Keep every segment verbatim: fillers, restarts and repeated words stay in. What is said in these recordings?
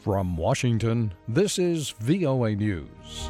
From Washington, this is V O A News.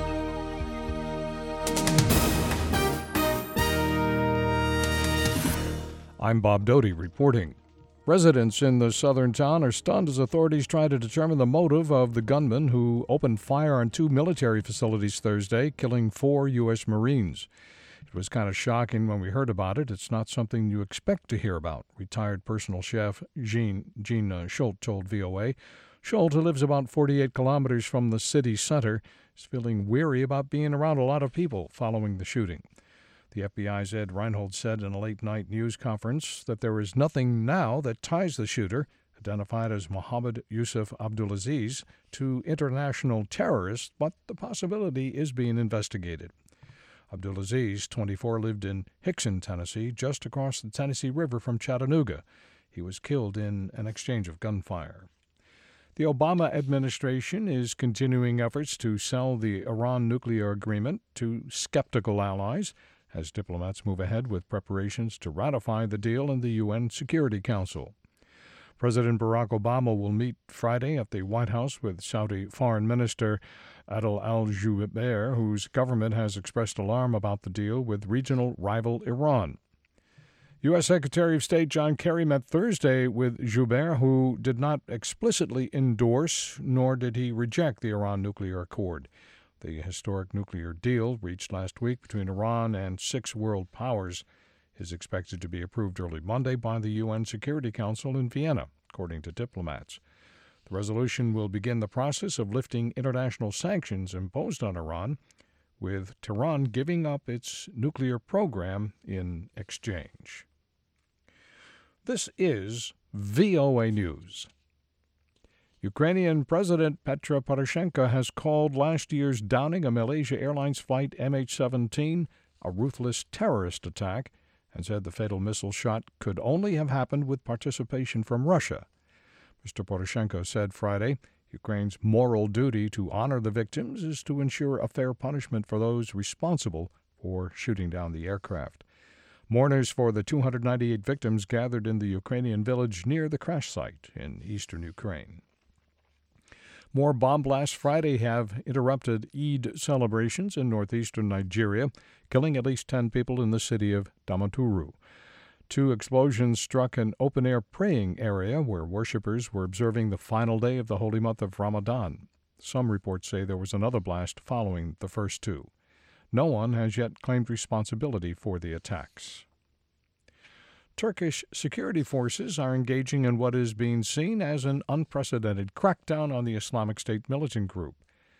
I'm Bob Doty reporting. Residents in the southern town are stunned as authorities try to determine the motive of the gunman who opened fire on two military facilities Thursday, killing four U S Marines. It was kind of shocking when we heard about it. It's not something you expect to hear about, retired personal chef Gene, Gene uh, Schultz told V O A. Schultz, who lives about forty-eight kilometers from the city center, is feeling weary about being around a lot of people following the shooting. The F B I's Ed Reinhold said in a late-night news conference that there is nothing now that ties the shooter, identified as Mohammed Yusuf Abdulaziz, to international terrorists, but the possibility is being investigated. Abdulaziz, twenty-four, lived in Hixson, Tennessee, just across the Tennessee River from Chattanooga. He was killed in an exchange of gunfire. The Obama administration is continuing efforts to sell the Iran nuclear agreement to skeptical allies as diplomats move ahead with preparations to ratify the deal in the U N Security Council. President Barack Obama will meet Friday at the White House with Saudi Foreign Minister Adel al-Jubeir, whose government has expressed alarm about the deal with regional rival Iran. U S. Secretary of State John Kerry met Thursday with Jubeir, who did not explicitly endorse nor did he reject the Iran nuclear accord. The historic nuclear deal reached last week between Iran and six world powers is expected to be approved early Monday by the U N Security Council in Vienna, according to diplomats. The resolution will begin the process of lifting international sanctions imposed on Iran, with Tehran giving up its nuclear program in exchange. This is V O A News. Ukrainian President Petro Poroshenko has called last year's downing of Malaysia Airlines flight M H seventeen a ruthless terrorist attack and said the fatal missile shot could only have happened with participation from Russia. Mister Poroshenko said Friday Ukraine's moral duty to honor the victims is to ensure a fair punishment for those responsible for shooting down the aircraft. Mourners for the two hundred ninety-eight victims gathered in the Ukrainian village near the crash site in eastern Ukraine. More bomb blasts Friday have interrupted Eid celebrations in northeastern Nigeria, killing at least ten people in the city of Damaturu. Two explosions struck an open-air praying area where worshippers were observing the final day of the holy month of Ramadan. Some reports say there was another blast following the first two. No one has yet claimed responsibility for the attacks. Turkish security forces are engaging in what is being seen as an unprecedented crackdown on the Islamic State militant group.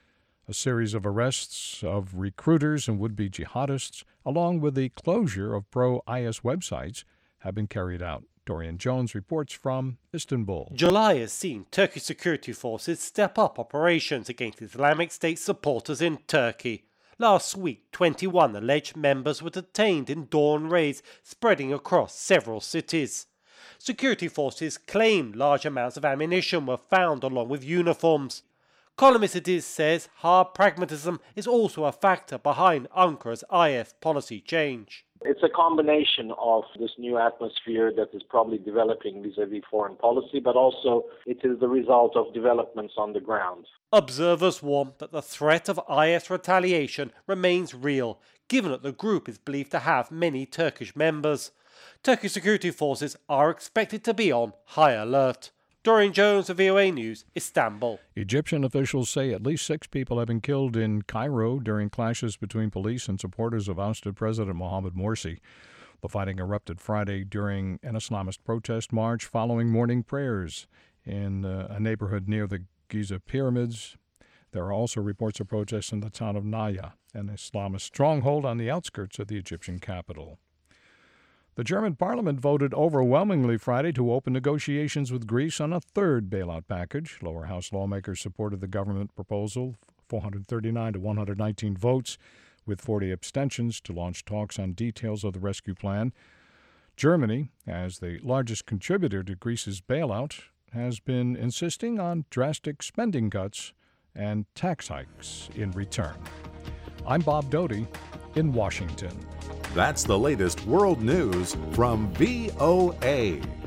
A series of arrests of recruiters and would-be jihadists, along with the closure of pro-I S websites, have been carried out. Dorian Jones reports from Istanbul. July has seen Turkish security forces step up operations against Islamic State supporters in Turkey. Last week, twenty-one alleged members were detained in dawn raids spreading across several cities. Security forces claim large amounts of ammunition were found along with uniforms. Columnist Ediz says hard pragmatism is also a factor behind Ankara's I S policy change. It's a combination of this new atmosphere that is probably developing vis-à-vis foreign policy, but also it is the result of developments on the ground. Observers warn that the threat of I S retaliation remains real, given that the group is believed to have many Turkish members. Turkish security forces are expected to be on high alert. Dorian Jones of V O A News, Istanbul. Egyptian officials say at least six people have been killed in Cairo during clashes between police and supporters of ousted President Mohamed Morsi. The fighting erupted Friday during an Islamist protest march following morning prayers in uh, a neighborhood near the Giza pyramids. There are also reports of protests in the town of Naya, an Islamist stronghold on the outskirts of the Egyptian capital. The German parliament voted overwhelmingly Friday to open negotiations with Greece on a third bailout package. Lower house lawmakers supported the government proposal, four hundred thirty-nine to one hundred nineteen votes, with forty abstentions, to launch talks on details of the rescue plan. Germany, as the largest contributor to Greece's bailout, has been insisting on drastic spending cuts and tax hikes in return. I'm Bob Doty in Washington. That's the latest world news from V O A.